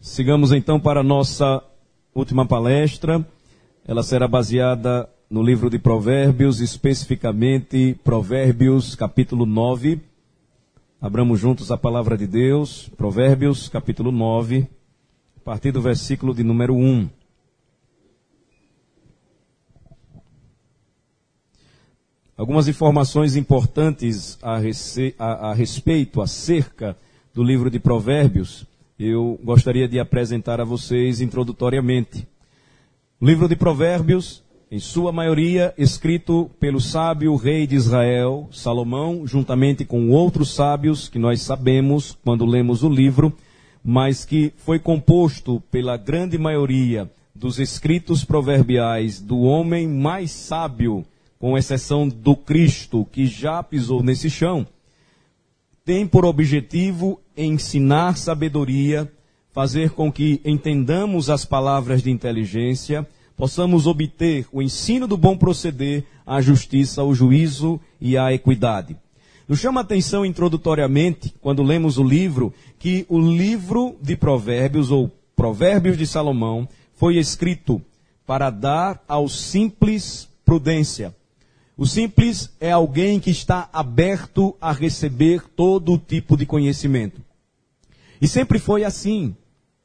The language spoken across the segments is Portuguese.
Sigamos então para a nossa última palestra. Ela será baseada no livro de Provérbios, especificamente Provérbios capítulo 9. Abramos juntos a palavra de Deus, Provérbios capítulo 9, a partir do versículo de número 1. Algumas informações importantes a respeito, acerca do livro de Provérbios, eu gostaria de apresentar a vocês introdutoriamente. O livro de Provérbios, em sua maioria, escrito pelo sábio rei de Israel, Salomão, juntamente com outros sábios que nós sabemos quando lemos o livro, mas que foi composto pela grande maioria dos escritos proverbiais do homem mais sábio, com exceção do Cristo, que já pisou nesse chão, tem por objetivo ensinar sabedoria, fazer com que entendamos as palavras de inteligência, possamos obter o ensino do bom proceder, a justiça, o juízo e a equidade. Nos chama a atenção introdutoriamente, quando lemos o livro, que o livro de Provérbios, ou Provérbios de Salomão, foi escrito para dar ao simples prudência. O simples é alguém que está aberto a receber todo tipo de conhecimento. E sempre foi assim.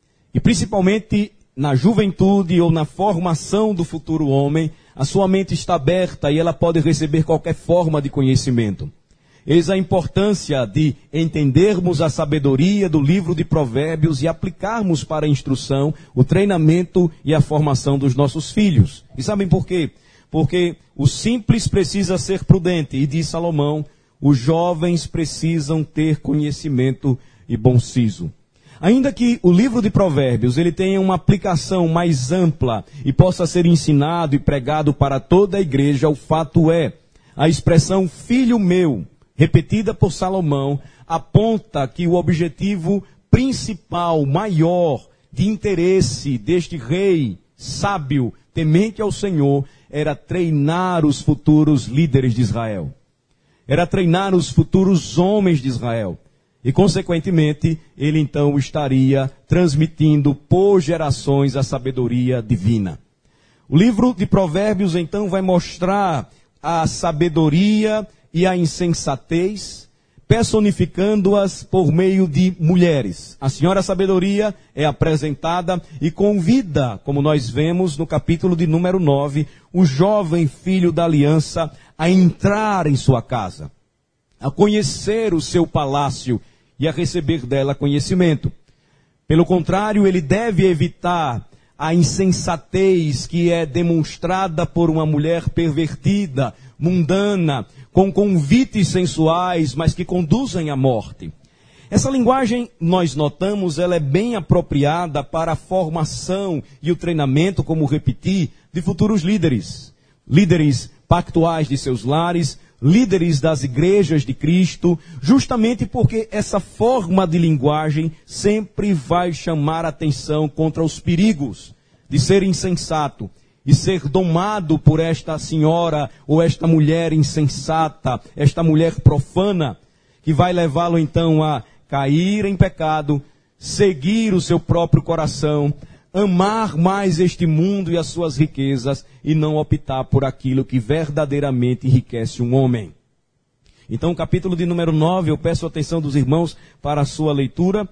E principalmente na juventude ou na formação do futuro homem, a sua mente está aberta e ela pode receber qualquer forma de conhecimento. Eis a importância de entendermos a sabedoria do livro de Provérbios e aplicarmos para a instrução, o treinamento e a formação dos nossos filhos. E sabem por quê? Porque o simples precisa ser prudente, e diz Salomão, os jovens precisam ter conhecimento e bom siso. Ainda que o livro de Provérbios ele tenha uma aplicação mais ampla e possa ser ensinado e pregado para toda a igreja, o fato é, a expressão filho meu, repetida por Salomão, aponta que o objetivo principal, maior, de interesse deste rei sábio, temente ao Senhor, era treinar os futuros líderes de Israel. Era treinar os futuros homens de Israel. E, consequentemente, ele então estaria transmitindo por gerações a sabedoria divina. O livro de Provérbios, então, vai mostrar a sabedoria e a insensatez, personificando-as por meio de mulheres. A senhora sabedoria é apresentada e convida, como nós vemos no capítulo de número 9, o jovem filho da aliança a entrar em sua casa, a conhecer o seu palácio e a receber dela conhecimento. Pelo contrário, ele deve evitar a insensatez que é demonstrada por uma mulher pervertida, mundana, com convites sensuais, mas que conduzem à morte. Essa linguagem, nós notamos, ela é bem apropriada para a formação e o treinamento, como repeti, de futuros líderes. Líderes pactuais de seus lares, líderes das igrejas de Cristo, justamente porque essa forma de linguagem sempre vai chamar a atenção contra os perigos de ser insensato e ser domado por esta senhora ou esta mulher insensata, esta mulher profana, que vai levá-lo então a cair em pecado, seguir o seu próprio coração, amar mais este mundo e as suas riquezas e não optar por aquilo que verdadeiramente enriquece um homem. Então, o capítulo de número 9, eu peço a atenção dos irmãos para a sua leitura,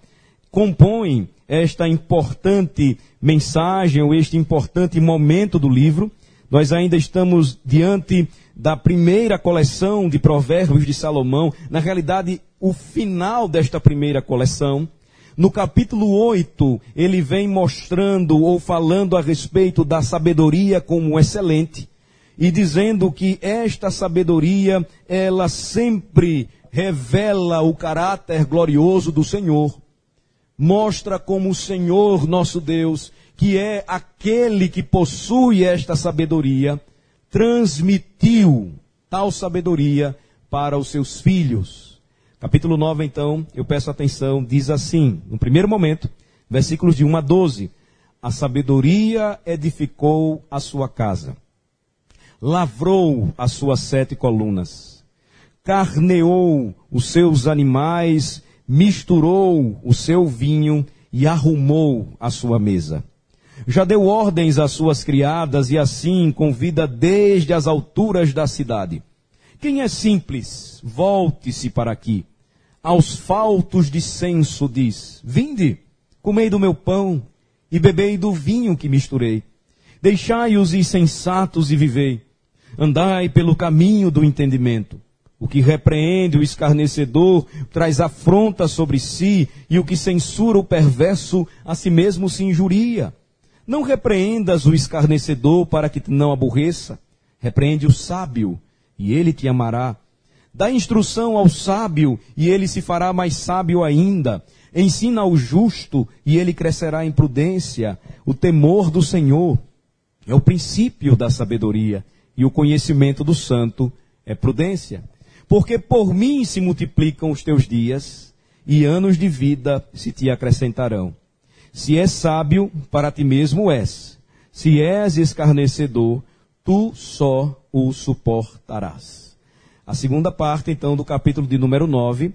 compõe esta importante mensagem ou este importante momento do livro. Nós ainda estamos diante da primeira coleção de Provérbios de Salomão, na realidade, o final desta primeira coleção. No capítulo 8, ele vem mostrando ou falando a respeito da sabedoria como excelente e dizendo que esta sabedoria, ela sempre revela o caráter glorioso do Senhor. Mostra como o Senhor, nosso Deus, que é aquele que possui esta sabedoria, transmitiu tal sabedoria para os seus filhos. Capítulo 9, então, eu peço atenção, diz assim, no primeiro momento, versículos de 1 a 12. A sabedoria edificou a sua casa, lavrou as suas 7 colunas, carneou os seus animais, misturou o seu vinho e arrumou a sua mesa. Já deu ordens às suas criadas e assim convida desde as alturas da cidade. Quem é simples, volte-se para aqui. Aos faltos de senso diz, vinde, comei do meu pão e bebei do vinho que misturei. Deixai os insensatos e vivei. Andai pelo caminho do entendimento. O que repreende o escarnecedor traz afronta sobre si, e o que censura o perverso a si mesmo se injuria. Não repreendas o escarnecedor para que te não aborreça. Repreende o sábio, e ele te amará. Dá instrução ao sábio, e ele se fará mais sábio ainda. Ensina ao justo, e ele crescerá em prudência. O temor do Senhor é o princípio da sabedoria, e o conhecimento do santo é prudência. Porque por mim se multiplicam os teus dias, e anos de vida se te acrescentarão. Se és sábio, para ti mesmo és. Se és escarnecedor, tu só o suportarás. A segunda parte, então, do capítulo de número 9.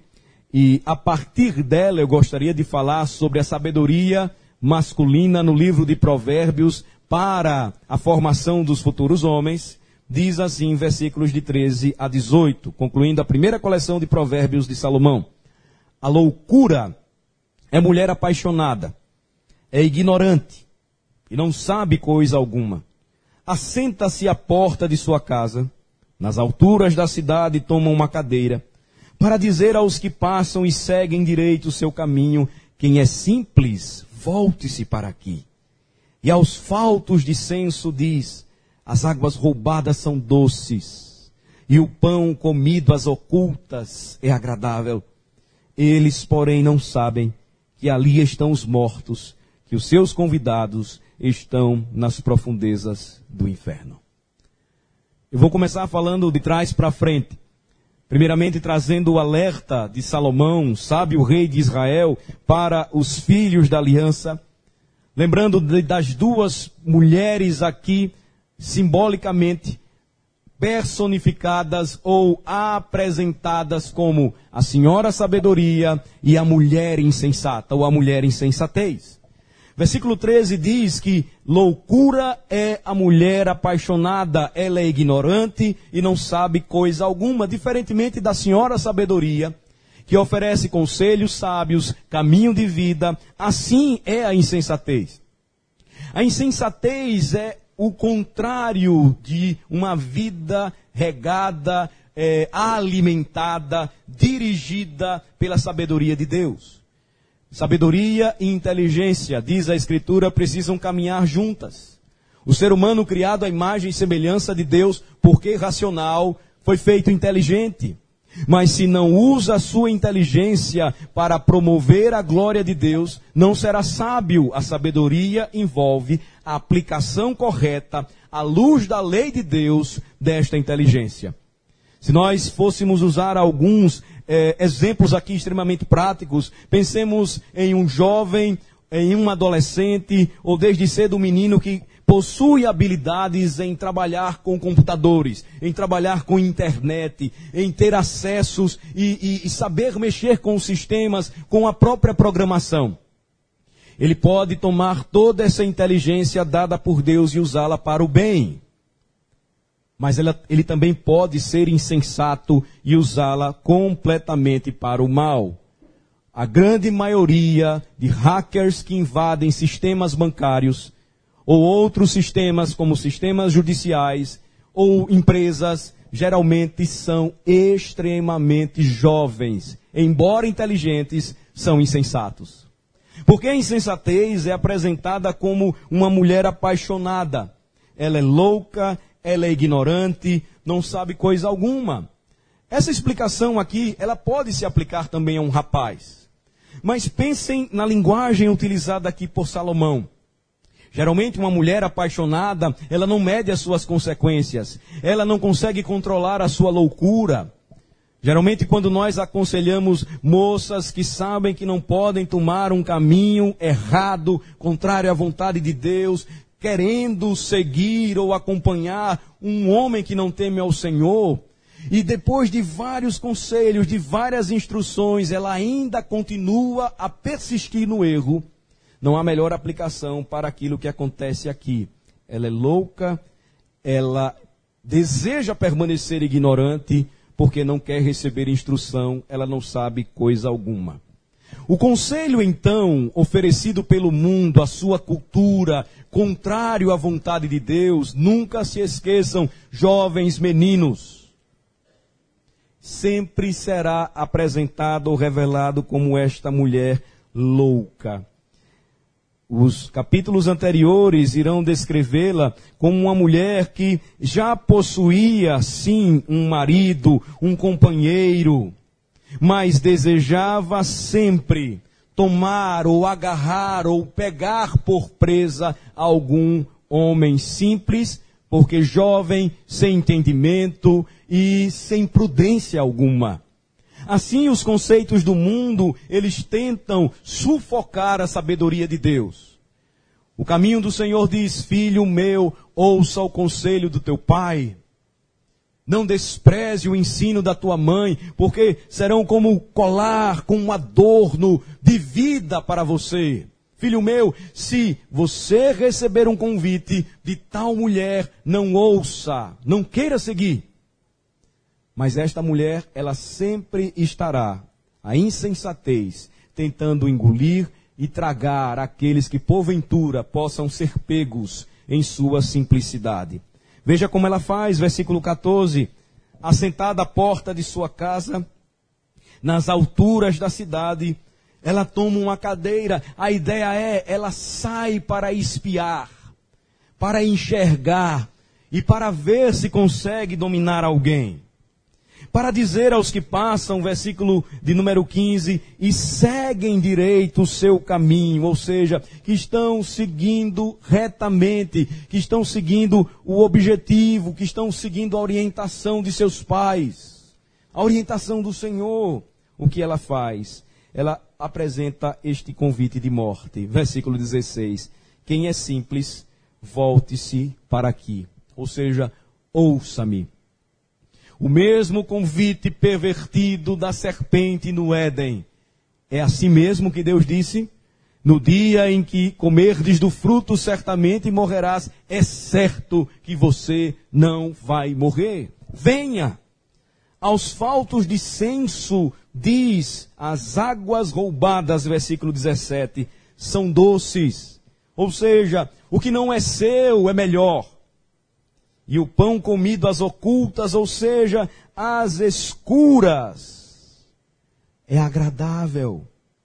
E a partir dela eu gostaria de falar sobre a sabedoria masculina no livro de Provérbios para a formação dos futuros homens. Diz assim, versículos de 13 a 18, concluindo a primeira coleção de Provérbios de Salomão. A loucura é mulher apaixonada, é ignorante e não sabe coisa alguma. Assenta-se à porta de sua casa, nas alturas da cidade toma uma cadeira, para dizer aos que passam e seguem direito o seu caminho, quem é simples, volte-se para aqui. E aos faltos de senso diz, as águas roubadas são doces, e o pão comido às ocultas é agradável. Eles, porém, não sabem que ali estão os mortos, que os seus convidados estão nas profundezas do inferno. Eu vou começar falando de trás para frente. Primeiramente trazendo o alerta de Salomão, sábio rei de Israel, para os filhos da aliança. Lembrando das duas mulheres aqui, simbolicamente personificadas ou apresentadas como a senhora sabedoria e a mulher insensata, ou a mulher insensatez. Versículo 13 diz que loucura é a mulher apaixonada, ela é ignorante e não sabe coisa alguma, diferentemente da senhora sabedoria, que oferece conselhos sábios, caminho de vida, assim é a insensatez. A insensatez é o contrário de uma vida regada, alimentada, dirigida pela sabedoria de Deus. Sabedoria e inteligência, diz a Escritura, precisam caminhar juntas. O ser humano criado à imagem e semelhança de Deus, porque racional, foi feito inteligente. Mas se não usa a sua inteligência para promover a glória de Deus, não será sábio. A sabedoria envolve a aplicação correta, à luz da lei de Deus, desta inteligência. Se nós fôssemos usar alguns exemplos aqui extremamente práticos, pensemos em um jovem, em um adolescente, ou desde cedo um menino que possui habilidades em trabalhar com computadores, em trabalhar com internet, em ter acessos e saber mexer com os sistemas, com a própria programação. Ele pode tomar toda essa inteligência dada por Deus e usá-la para o bem. Mas ele também pode ser insensato e usá-la completamente para o mal. A grande maioria de hackers que invadem sistemas bancários ou outros sistemas como sistemas judiciais ou empresas, geralmente são extremamente jovens. Embora inteligentes, são insensatos. Porque a insensatez é apresentada como uma mulher apaixonada. Ela é louca, ela é ignorante, não sabe coisa alguma. Essa explicação aqui, ela pode se aplicar também a um rapaz. Mas pensem na linguagem utilizada aqui por Salomão. Geralmente uma mulher apaixonada, ela não mede as suas consequências. Ela não consegue controlar a sua loucura. Geralmente quando nós aconselhamos moças que sabem que não podem tomar um caminho errado, contrário à vontade de Deus, querendo seguir ou acompanhar um homem que não teme ao Senhor, e depois de vários conselhos, de várias instruções, ela ainda continua a persistir no erro, Não há melhor aplicação para aquilo que acontece aqui. Ela é louca, ela deseja permanecer ignorante, porque não quer receber instrução, ela não sabe coisa alguma. O conselho, então, oferecido pelo mundo, a sua cultura, contrário à vontade de Deus, nunca se esqueçam, jovens meninos, sempre será apresentado ou revelado como esta mulher louca. Os capítulos anteriores irão descrevê-la como uma mulher que já possuía, sim, um marido, um companheiro, mas desejava sempre tomar ou agarrar ou pegar por presa algum homem simples, porque jovem, sem entendimento e sem prudência alguma. Assim, os conceitos do mundo, eles tentam sufocar a sabedoria de Deus. O caminho do Senhor diz: filho meu, ouça o conselho do teu pai. Não despreze o ensino da tua mãe, porque serão como colar, como um adorno de vida para você. Filho meu, se você receber um convite de tal mulher, não ouça, não queira seguir. Mas esta mulher, ela sempre estará, a insensatez, tentando engolir e tragar aqueles que porventura possam ser pegos em sua simplicidade. Veja como ela faz, versículo 14, assentada à porta de sua casa, nas alturas da cidade, ela toma uma cadeira, a ideia é, ela sai para espiar, para enxergar e para ver se consegue dominar alguém. Para dizer aos que passam, versículo de número 15, e seguem direito o seu caminho, ou seja, que estão seguindo retamente, que estão seguindo o objetivo, que estão seguindo a orientação de seus pais, a orientação do Senhor. O que ela faz? Ela apresenta este convite de morte. Versículo 16, quem é simples, volte-se para aqui, ou seja, ouça-me. O mesmo convite pervertido da serpente no Éden. É assim mesmo que Deus disse? No dia em que comerdes do fruto, certamente morrerás. É certo que você não vai morrer. Venha. Aos faltos de senso, diz, as águas roubadas, versículo 17, são doces. Ou seja, o que não é seu é melhor. E o pão comido às ocultas, ou seja, às escuras, é agradável.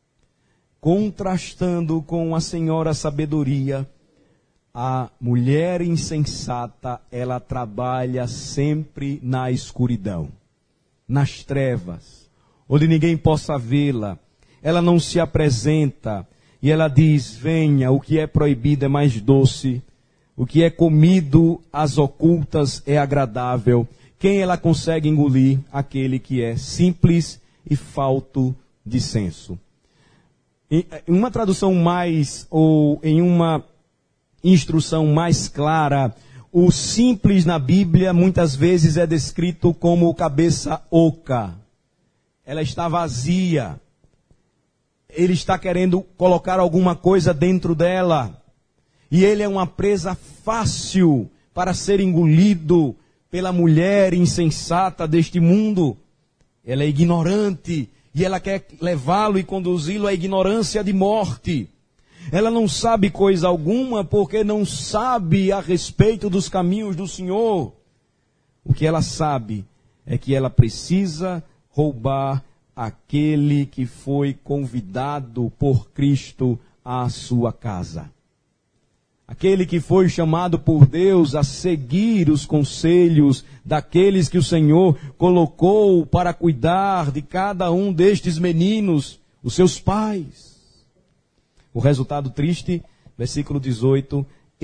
Contrastando com a senhora sabedoria, a mulher insensata, ela trabalha sempre na escuridão, nas trevas, onde ninguém possa vê-la. Ela não se apresenta e ela diz: venha, o que é proibido é mais doce. O que é comido às ocultas é agradável. Quem ela consegue engolir? Aquele que é simples e falto de senso. Em uma tradução mais, ou em uma instrução mais clara, o simples na Bíblia muitas vezes é descrito como cabeça oca. Ela está vazia. Ele está querendo colocar alguma coisa dentro dela. E ele é uma presa fácil para ser engolido pela mulher insensata deste mundo. Ela é ignorante e ela quer levá-lo e conduzi-lo à ignorância de morte. Ela não sabe coisa alguma porque não sabe a respeito dos caminhos do Senhor. O que ela sabe é que ela precisa roubar aquele que foi convidado por Cristo à sua casa. Aquele que foi chamado por Deus a seguir os conselhos daqueles que o Senhor colocou para cuidar de cada um destes meninos, os seus pais. O resultado triste, versículo 18,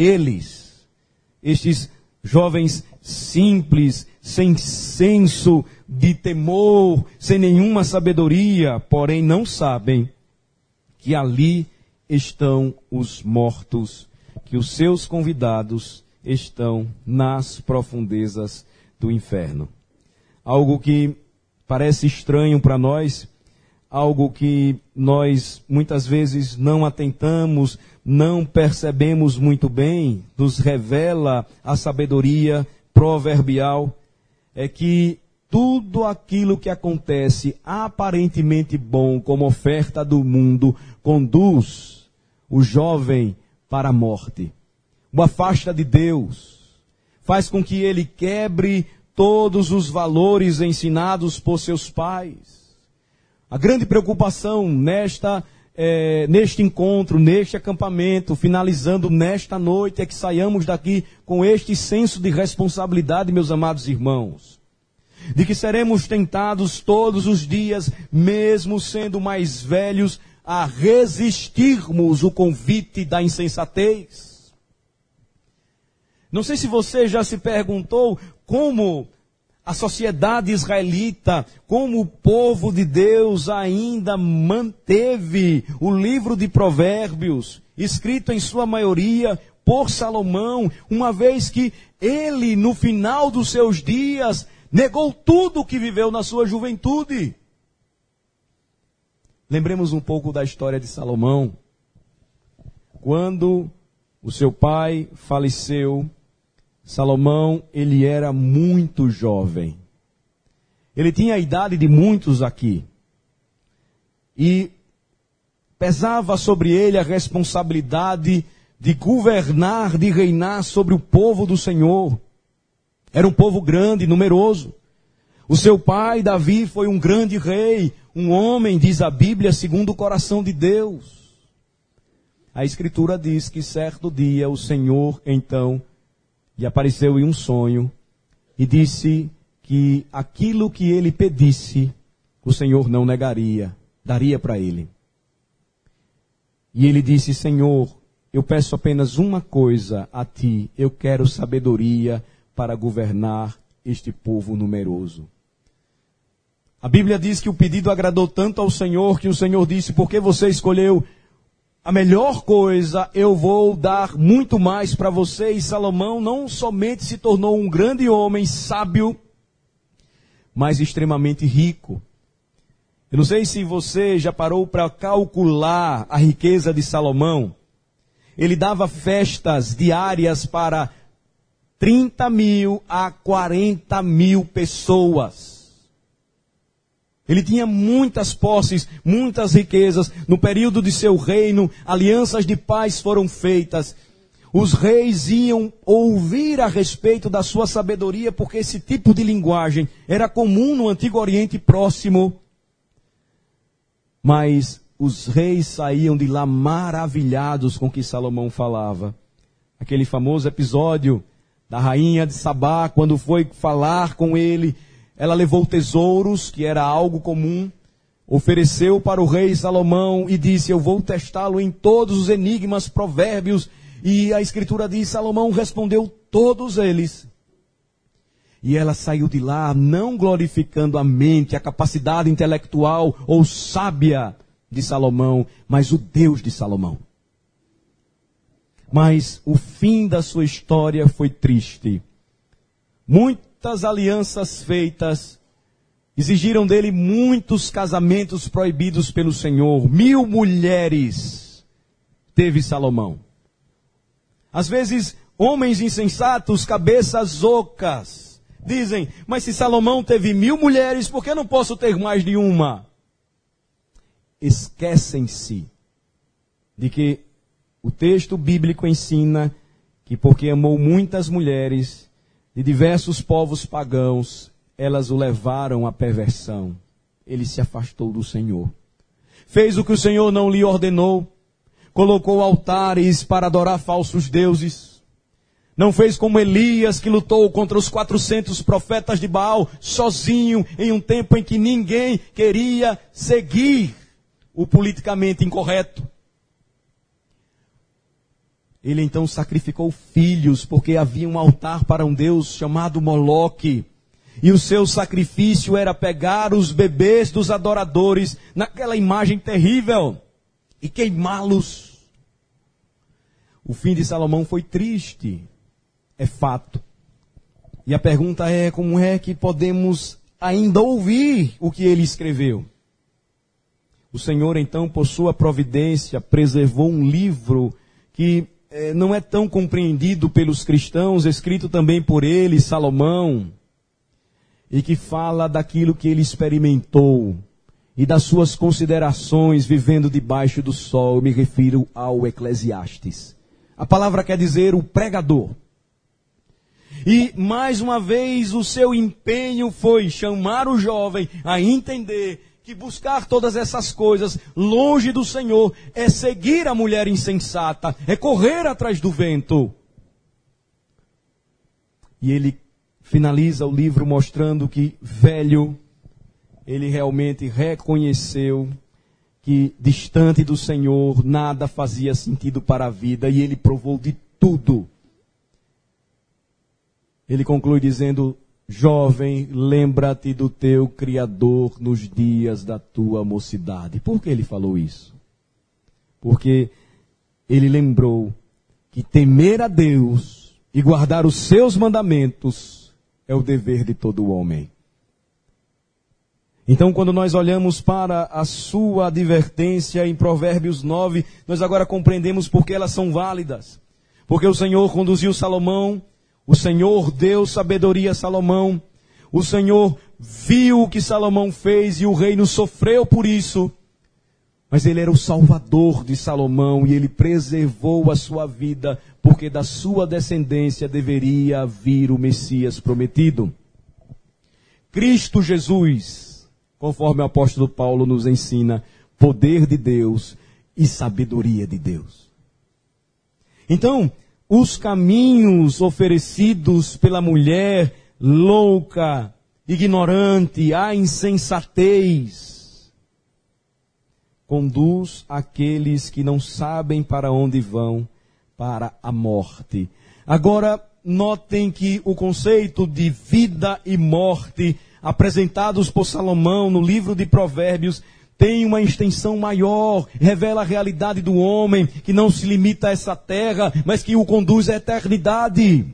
estes jovens simples, sem senso de temor, sem nenhuma sabedoria, porém não sabem que ali estão os mortos, que os seus convidados estão nas profundezas do inferno. Algo que parece estranho para nós, algo que nós muitas vezes não atentamos, não percebemos muito bem, nos revela a sabedoria proverbial, é que tudo aquilo que acontece aparentemente bom como oferta do mundo conduz o jovem para a morte. O afasta de Deus, faz com que ele quebre todos os valores ensinados por seus pais. A grande preocupação neste encontro, neste acampamento, finalizando nesta noite, é que saiamos daqui com este senso de responsabilidade, meus amados irmãos. De que seremos tentados todos os dias, mesmo sendo mais velhos, a resistirmos o convite da insensatez. Não sei se você já se perguntou como a sociedade israelita, como o povo de Deus ainda manteve o livro de Provérbios, escrito em sua maioria por Salomão, uma vez que ele, no final dos seus dias, negou tudo o que viveu na sua juventude. Lembremos um pouco da história de Salomão. Quando o seu pai faleceu, Salomão, ele era muito jovem. Ele tinha a idade de muitos aqui. E pesava sobre ele a responsabilidade de governar, de reinar sobre o povo do Senhor. Era um povo grande, numeroso. O seu pai, Davi, foi um grande rei, um homem, diz a Bíblia, segundo o coração de Deus. A Escritura diz que certo dia o Senhor, então, lhe apareceu em um sonho e disse que aquilo que ele pedisse, o Senhor não negaria, daria para ele. E ele disse: Senhor, eu peço apenas uma coisa a ti, eu quero sabedoria para governar este povo numeroso. A Bíblia diz que o pedido agradou tanto ao Senhor, que o Senhor disse: porque você escolheu a melhor coisa, eu vou dar muito mais para você. E Salomão não somente se tornou um grande homem, sábio, mas extremamente rico. Eu não sei se você já parou para calcular a riqueza de Salomão. Ele dava festas diárias para 30.000 a 40.000 pessoas. Ele tinha muitas posses, muitas riquezas. No período de seu reino, alianças de paz foram feitas. Os reis iam ouvir a respeito da sua sabedoria, porque esse tipo de linguagem era comum no Antigo Oriente Próximo. Mas os reis saíam de lá maravilhados com o que Salomão falava. Aquele famoso episódio da rainha de Sabá, quando foi falar com ele, ela levou tesouros, que era algo comum, ofereceu para o rei Salomão e disse: eu vou testá-lo em todos os enigmas, provérbios. E a Escritura diz: Salomão respondeu todos eles. E ela saiu de lá não glorificando a mente, a capacidade intelectual ou sábia de Salomão, mas o Deus de Salomão. Mas o fim da sua história foi triste. Muitas alianças feitas exigiram dele muitos casamentos proibidos pelo Senhor. 1000 mulheres teve Salomão. Às vezes, homens insensatos, cabeças ocas, dizem: mas se Salomão teve 1000 mulheres, por que não posso ter mais de uma? Esquecem-se de que o texto bíblico ensina que porque amou muitas mulheres de diversos povos pagãos, elas o levaram à perversão. Ele se afastou do Senhor. Fez o que o Senhor não lhe ordenou. Colocou altares para adorar falsos deuses. Não fez como Elias, que lutou contra os 400 profetas de Baal, sozinho, em um tempo em que ninguém queria seguir o politicamente incorreto. Ele então sacrificou filhos, porque havia um altar para um deus chamado Moloque. E o seu sacrifício era pegar os bebês dos adoradores, naquela imagem terrível, e queimá-los. O fim de Salomão foi triste, é fato. E a pergunta é: como é que podemos ainda ouvir o que ele escreveu? O Senhor, então, por sua providência, preservou um livro que não é tão compreendido pelos cristãos, escrito também por ele, Salomão, e que fala daquilo que ele experimentou e das suas considerações vivendo debaixo do sol. Eu me refiro ao Eclesiastes. A palavra quer dizer o pregador. E, mais uma vez, o seu empenho foi chamar o jovem a entender que buscar todas essas coisas longe do Senhor é seguir a mulher insensata, é correr atrás do vento. E ele finaliza o livro mostrando que, velho, ele realmente reconheceu que, distante do Senhor, nada fazia sentido para a vida, e ele provou de tudo. Ele conclui dizendo: jovem, lembra-te do teu Criador nos dias da tua mocidade. Por que ele falou isso? Porque ele lembrou que temer a Deus e guardar os seus mandamentos é o dever de todo homem. Então, quando nós olhamos para a sua advertência em Provérbios 9, nós agora compreendemos por que elas são válidas. Porque o Senhor conduziu Salomão, o Senhor deu sabedoria a Salomão, o Senhor viu o que Salomão fez e o reino sofreu por isso. Mas ele era o salvador de Salomão e ele preservou a sua vida, porque da sua descendência deveria vir o Messias prometido. Cristo Jesus, conforme o apóstolo Paulo nos ensina, poder de Deus e sabedoria de Deus. Então, os caminhos oferecidos pela mulher louca, ignorante, a insensatez, conduz aqueles que não sabem para onde vão, para a morte. Agora, notem que o conceito de vida e morte apresentados por Salomão no livro de Provérbios tem uma extensão maior, revela a realidade do homem, que não se limita a essa terra, mas que o conduz à eternidade.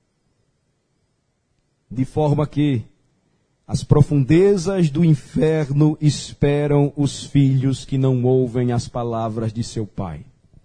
De forma que as profundezas do inferno esperam os filhos que não ouvem as palavras de seu pai.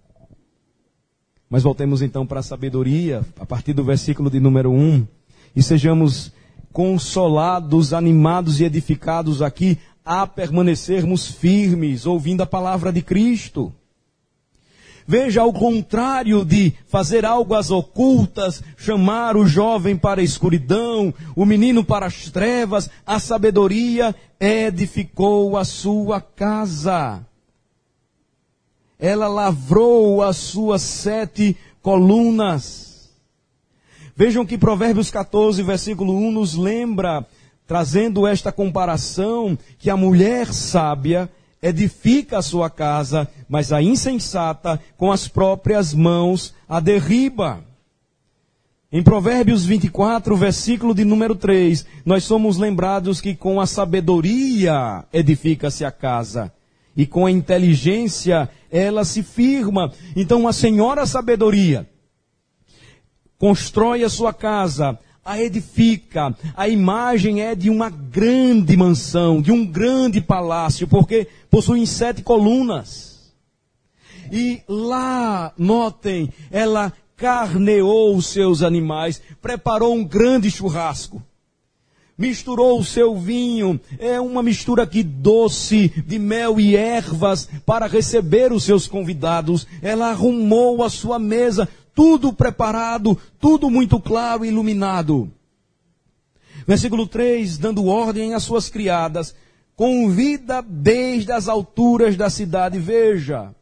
Mas voltemos então para a sabedoria, a partir do versículo de número 1, e sejamos consolados, animados e edificados aqui a permanecermos firmes, ouvindo a palavra de Cristo. Veja, ao contrário de fazer algo às ocultas, chamar o jovem para a escuridão, o menino para as trevas, a sabedoria edificou a sua casa. Ela lavrou as suas 7 colunas. Vejam que Provérbios 14, versículo 1 nos lembra, trazendo esta comparação, que a mulher sábia edifica a sua casa, mas a insensata com as próprias mãos a derriba. Em Provérbios 24, versículo de número 3, nós somos lembrados que com a sabedoria edifica-se a casa, e com a inteligência ela se firma. Então a senhora sabedoria constrói a sua casa, a edifica. A imagem é de uma grande mansão, de um grande palácio, porque possui 7 colunas. E lá, notem, ela carneou os seus animais, preparou um grande churrasco, misturou o seu vinho, é uma mistura aqui doce, de mel e ervas, para receber os seus convidados. Ela arrumou a sua mesa, tudo preparado, tudo muito claro e iluminado. Versículo 3, dando ordem às suas criadas, convida desde as alturas da cidade. Veja,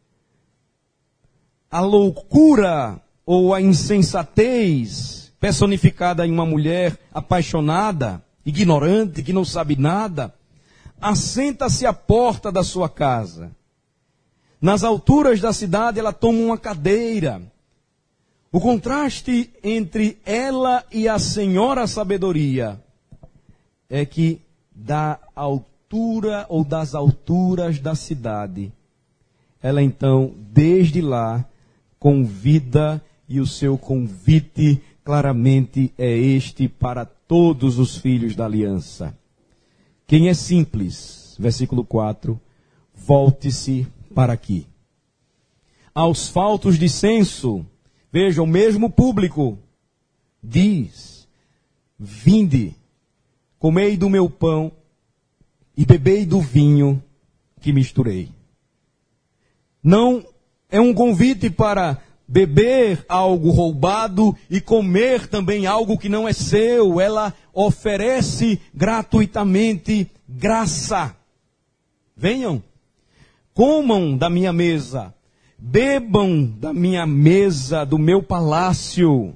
a loucura ou a insensatez personificada em uma mulher apaixonada, ignorante, que não sabe nada, assenta-se à porta da sua casa. Nas alturas da cidade ela toma uma cadeira. O contraste entre ela e a senhora sabedoria é que da altura ou das alturas da cidade, ela então, desde lá, convida, e o seu convite claramente é este para todos os filhos da aliança. Quem é simples, versículo 4, volte-se para aqui. Aos faltos de senso, veja, o mesmo público diz: vinde, comei do meu pão e bebei do vinho que misturei. Não é um convite para beber algo roubado e comer também algo que não é seu. Ela oferece gratuitamente graça. Venham, comam da minha mesa, bebam da minha mesa, do meu palácio.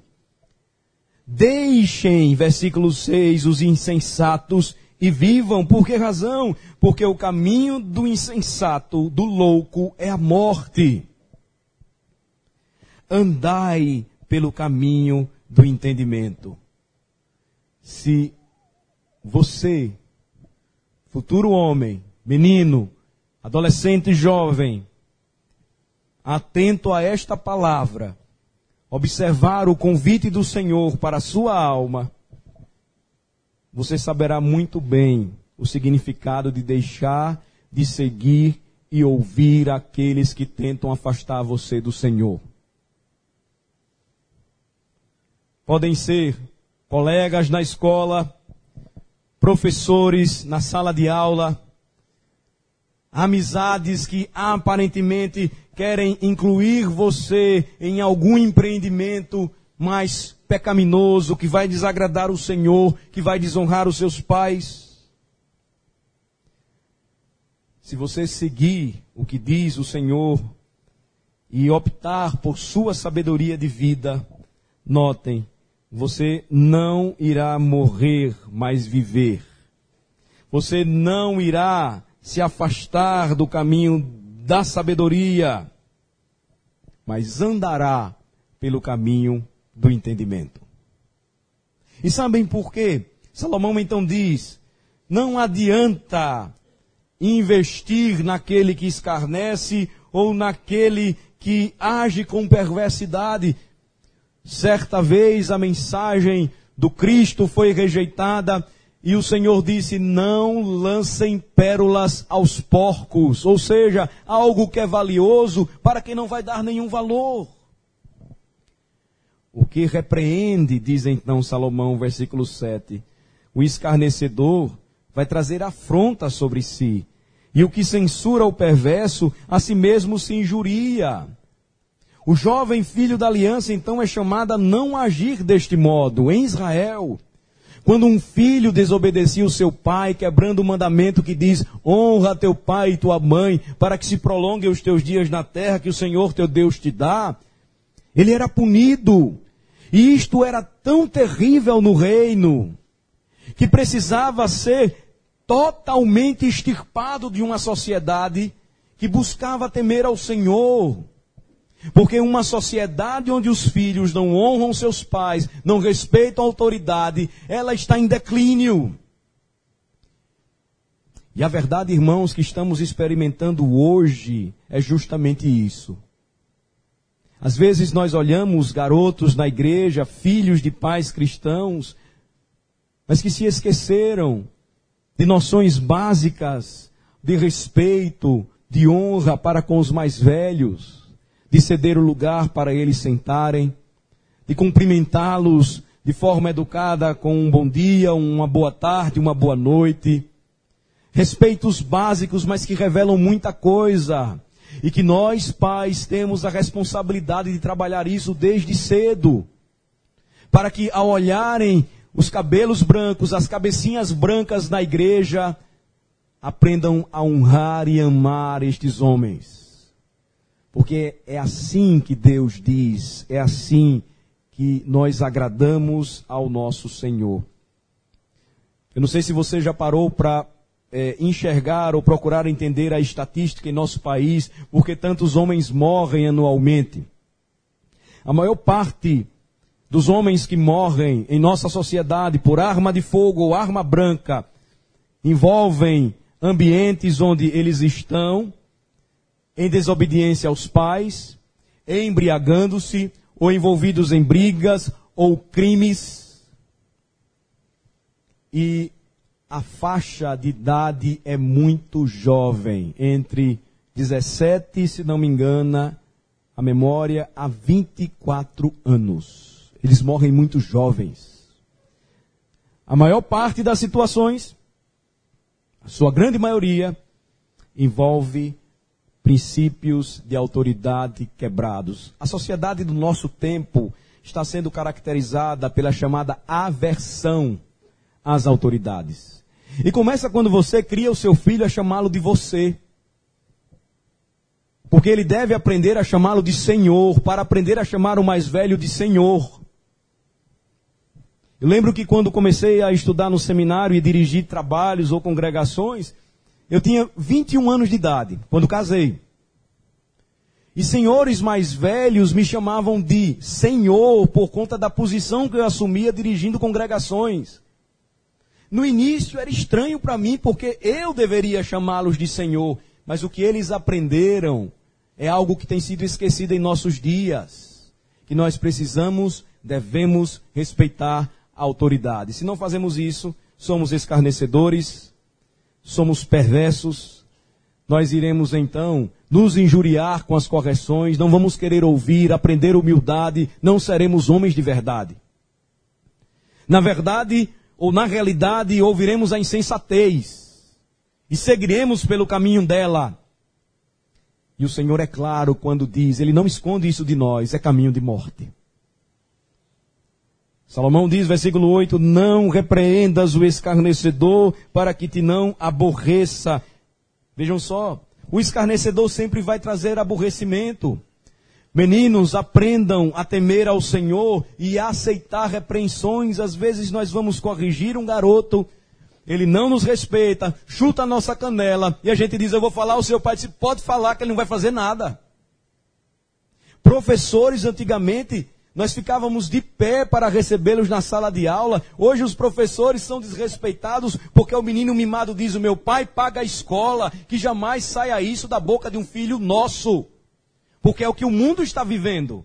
Deixem, versículo 6, os insensatos e vivam. Por que razão? Porque o caminho do insensato, do louco, é a morte. Andai pelo caminho do entendimento. Se você, futuro homem, menino, adolescente, jovem, atento a esta palavra, observar o convite do Senhor para a sua alma, você saberá muito bem o significado de deixar de seguir e ouvir aqueles que tentam afastar você do Senhor. Podem ser colegas na escola, professores na sala de aula, amizades que aparentemente querem incluir você em algum empreendimento mais pecaminoso, que vai desagradar o Senhor, que vai desonrar os seus pais. Se você seguir o que diz o Senhor e optar por sua sabedoria de vida, notem, você não irá morrer, mas viver. Você não irá se afastar do caminho da sabedoria, mas andará pelo caminho do entendimento. E sabem por quê? Salomão então diz: não adianta investir naquele que escarnece ou naquele que age com perversidade. Certa vez a mensagem do Cristo foi rejeitada e o Senhor disse: não lancem pérolas aos porcos, ou seja, algo que é valioso para quem não vai dar nenhum valor. O que repreende, diz então Salomão, versículo 7, o escarnecedor vai trazer afronta sobre si, e o que censura o perverso, a si mesmo se injuria. O jovem filho da aliança, então, é chamado a não agir deste modo. Em Israel, quando um filho desobedecia o seu pai, quebrando o mandamento que diz: honra teu pai e tua mãe, para que se prolonguem os teus dias na terra que o Senhor teu Deus te dá, ele era punido. E isto era tão terrível no reino, que precisava ser totalmente extirpado de uma sociedade que buscava temer ao Senhor. Porque uma sociedade onde os filhos não honram seus pais, não respeitam a autoridade, ela está em declínio. E a verdade, irmãos, que estamos experimentando hoje é justamente isso. Às vezes nós olhamos garotos na igreja, filhos de pais cristãos, mas que se esqueceram de noções básicas de respeito, de honra para com os mais velhos, de ceder o lugar para eles sentarem, de cumprimentá-los de forma educada com um bom dia, uma boa tarde, uma boa noite. Respeitos básicos, mas que revelam muita coisa. E que nós, pais, temos a responsabilidade de trabalhar isso desde cedo. Para que ao olharem os cabelos brancos, as cabecinhas brancas na igreja, aprendam a honrar e amar estes homens. Porque é assim que Deus diz, é assim que nós agradamos ao nosso Senhor. Eu não sei se você já parou para enxergar ou procurar entender a estatística em nosso país, porque tantos homens morrem anualmente. A maior parte dos homens que morrem em nossa sociedade por arma de fogo ou arma branca envolvem ambientes onde eles estão em desobediência aos pais, embriagando-se, ou envolvidos em brigas ou crimes. E a faixa de idade é muito jovem, entre 17, se não me engana, a memória, a 24 anos. Eles morrem muito jovens. A maior parte das situações, a sua grande maioria, envolve princípios de autoridade quebrados. A sociedade do nosso tempo está sendo caracterizada pela chamada aversão às autoridades. E começa quando você cria o seu filho a chamá-lo de você. Porque ele deve aprender a chamá-lo de Senhor, para aprender a chamar o mais velho de Senhor. Eu lembro que quando comecei a estudar no seminário e dirigir trabalhos ou congregações, eu tinha 21 anos de idade, quando casei. E senhores mais velhos me chamavam de Senhor por conta da posição que eu assumia dirigindo congregações. No início era estranho para mim, porque eu deveria chamá-los de Senhor, mas o que eles aprenderam é algo que tem sido esquecido em nossos dias, que nós devemos respeitar a autoridade. Se não fazemos isso, somos escarnecedores, somos perversos, nós iremos então nos injuriar com as correções, não vamos querer ouvir, aprender humildade, não seremos homens de verdade. Na verdade, ou na realidade, ouviremos a insensatez e seguiremos pelo caminho dela. E o Senhor é claro quando diz, Ele não esconde isso de nós, é caminho de morte. Salomão diz, versículo 8, não repreendas o escarnecedor para que te não aborreça. Vejam só, o escarnecedor sempre vai trazer aborrecimento. Meninos, aprendam a temer ao Senhor e a aceitar repreensões. Às vezes nós vamos corrigir um garoto, ele não nos respeita, chuta a nossa canela, e a gente diz, eu vou falar ao seu pai, disse, pode falar que ele não vai fazer nada. Professores, antigamente, nós ficávamos de pé para recebê-los na sala de aula. Hoje os professores são desrespeitados porque o menino mimado diz, o meu pai paga a escola, que jamais saia isso da boca de um filho nosso. Porque é o que o mundo está vivendo.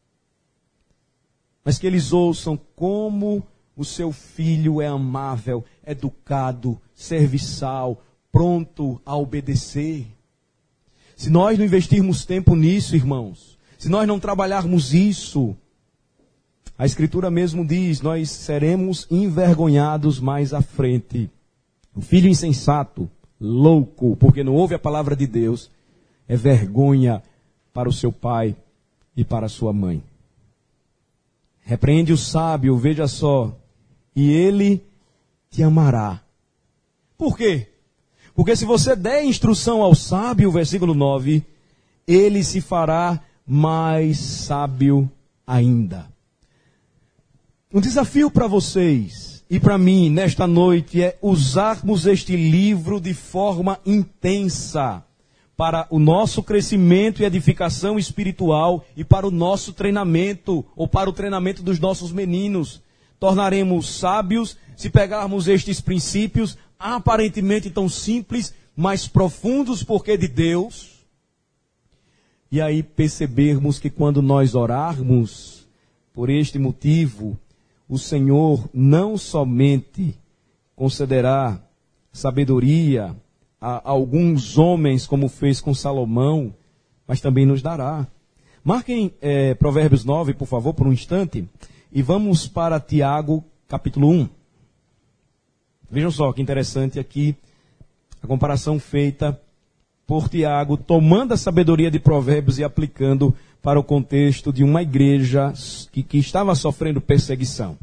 Mas que eles ouçam como o seu filho é amável, educado, serviçal, pronto a obedecer. Se nós não investirmos tempo nisso, irmãos, se nós não trabalharmos isso, a Escritura mesmo diz, nós seremos envergonhados mais à frente. O filho insensato, louco, porque não ouve a palavra de Deus, é vergonha para o seu pai e para a sua mãe. Repreende o sábio, veja só, e ele te amará. Por quê? Porque se você der instrução ao sábio, versículo 9, ele se fará mais sábio ainda. Um desafio para vocês e para mim nesta noite é usarmos este livro de forma intensa para o nosso crescimento e edificação espiritual e para o nosso treinamento ou para o treinamento dos nossos meninos. Tornaremos sábios se pegarmos estes princípios aparentemente tão simples, mas profundos porque de Deus. E aí percebermos que quando nós orarmos por este motivo, o Senhor não somente concederá sabedoria a alguns homens, como fez com Salomão, mas também nos dará. Marquem Provérbios 9, por favor, por um instante, e vamos para Tiago, capítulo 1. Vejam só que interessante aqui a comparação feita por Tiago, tomando a sabedoria de Provérbios e aplicando para o contexto de uma igreja que estava sofrendo perseguição.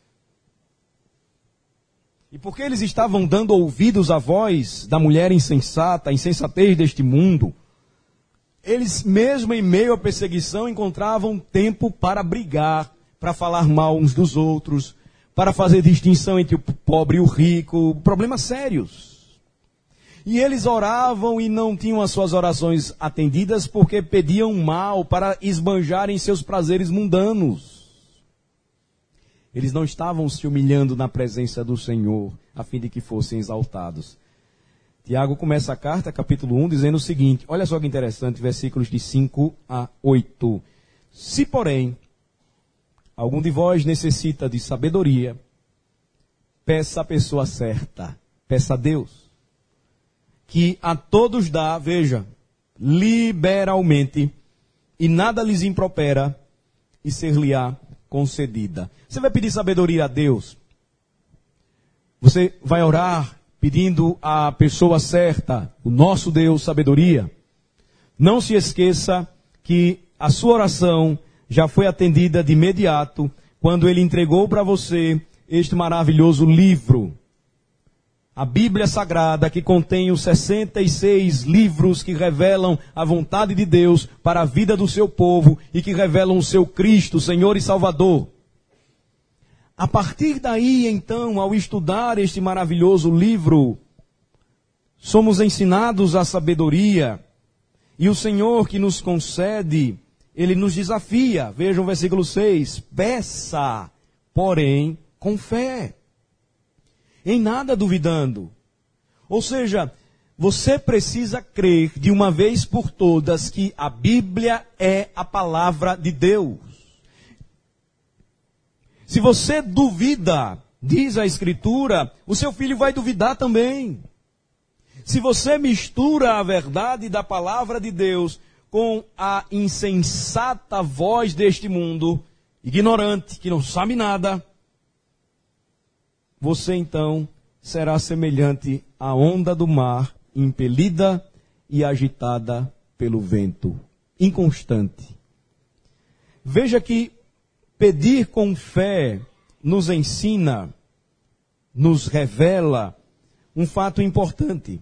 E porque eles estavam dando ouvidos à voz da mulher insensata, a insensatez deste mundo, eles mesmo em meio à perseguição encontravam tempo para brigar, para falar mal uns dos outros, para fazer distinção entre o pobre e o rico, problemas sérios. E eles oravam e não tinham as suas orações atendidas porque pediam mal para esbanjarem seus prazeres mundanos. Eles não estavam se humilhando na presença do Senhor, a fim de que fossem exaltados. Tiago começa a carta, capítulo 1, dizendo o seguinte, olha só que interessante, versículos de 5 a 8. Se, porém, algum de vós necessita de sabedoria, peça a pessoa certa, peça a Deus, que a todos dá, veja, liberalmente, e nada lhes impropera, e ser-lhe-á concedida. Você vai pedir sabedoria a Deus? Você vai orar pedindo à pessoa certa, o nosso Deus, sabedoria? Não se esqueça que a sua oração já foi atendida de imediato quando Ele entregou para você este maravilhoso livro, a Bíblia Sagrada, que contém os 66 livros que revelam a vontade de Deus para a vida do seu povo e que revelam o seu Cristo, Senhor e Salvador. A partir daí, então, ao estudar este maravilhoso livro, somos ensinados a sabedoria. E o Senhor que nos concede, Ele nos desafia. Vejam o versículo 6. Peça, porém, com fé, em nada duvidando. Ou seja, você precisa crer de uma vez por todas que a Bíblia é a palavra de Deus. Se você duvida, diz a Escritura, o seu filho vai duvidar também. Se você mistura a verdade da palavra de Deus com a insensata voz deste mundo, ignorante, que não sabe nada, você então será semelhante à onda do mar, impelida e agitada pelo vento, inconstante. Veja que pedir com fé nos ensina, nos revela um fato importante.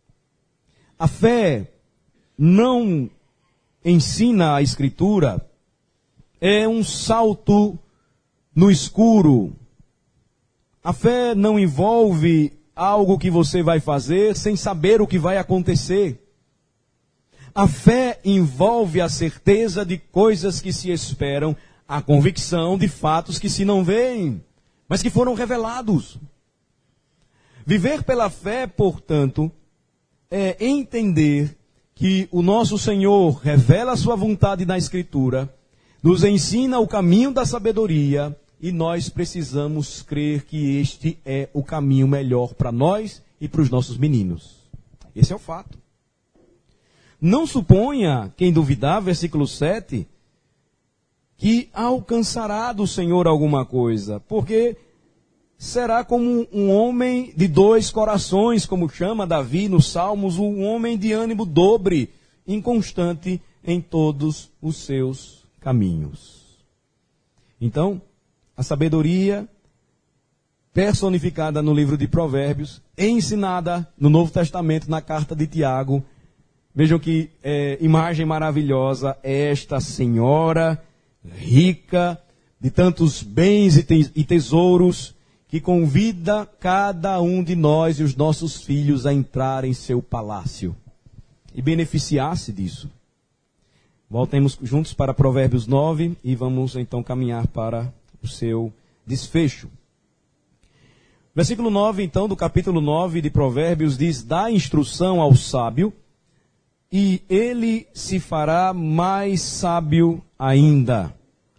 A fé não ensina a Escritura, é um salto no escuro. A fé não envolve algo que você vai fazer sem saber o que vai acontecer. A fé envolve a certeza de coisas que se esperam, a convicção de fatos que se não veem, mas que foram revelados. Viver pela fé, portanto, é entender que o nosso Senhor revela a sua vontade na Escritura, nos ensina o caminho da sabedoria, e nós precisamos crer que este é o caminho melhor para nós e para os nossos meninos. Esse é o fato. Não suponha, quem duvidar, versículo 7, que alcançará do Senhor alguma coisa, porque será como um homem de dois corações, como chama Davi nos Salmos, um homem de ânimo dobre, inconstante em todos os seus caminhos. Então, a sabedoria personificada no livro de Provérbios, ensinada no Novo Testamento, na carta de Tiago. Vejam que imagem maravilhosa, esta senhora rica de tantos bens e tesouros, que convida cada um de nós e os nossos filhos a entrar em seu palácio e beneficiar-se disso. Voltemos juntos para Provérbios 9 e vamos então caminhar para o seu desfecho. Versículo 9, então, do capítulo 9 de Provérbios diz: dá instrução ao sábio, e ele se fará mais sábio ainda.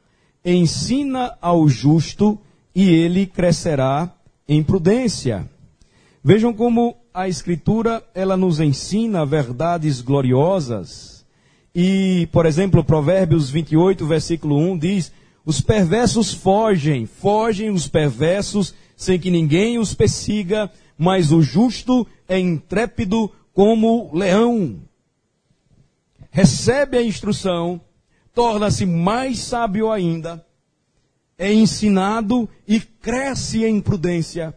Ensina ao justo, e ele crescerá em prudência. Vejam como a Escritura, ela nos ensina verdades gloriosas. E, por exemplo, Provérbios 28, versículo 1 diz: os perversos fogem os perversos, sem que ninguém os persiga, mas o justo é intrépido como leão. Recebe a instrução, torna-se mais sábio ainda, é ensinado e cresce em prudência.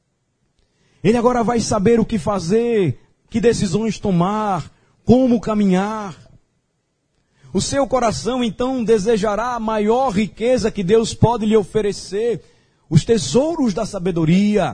Ele agora vai saber o que fazer, que decisões tomar, como caminhar. O seu coração, então, desejará a maior riqueza que Deus pode lhe oferecer, os tesouros da sabedoria.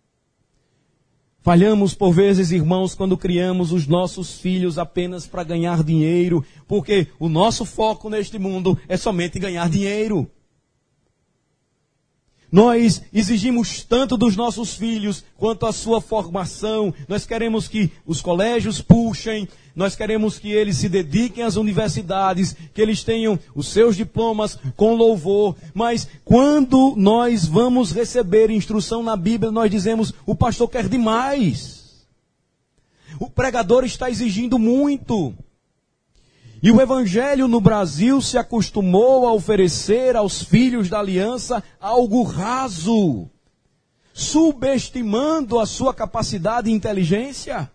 Falhamos por vezes, irmãos, quando criamos os nossos filhos apenas para ganhar dinheiro, porque o nosso foco neste mundo é somente ganhar dinheiro. Nós exigimos tanto dos nossos filhos quanto a sua formação. Nós queremos que os colégios puxem, nós queremos que eles se dediquem às universidades, que eles tenham os seus diplomas com louvor. Mas quando nós vamos receber instrução na Bíblia, nós dizemos, o pastor quer demais. O pregador está exigindo muito. E o Evangelho no Brasil se acostumou a oferecer aos filhos da aliança algo raso, subestimando a sua capacidade e inteligência.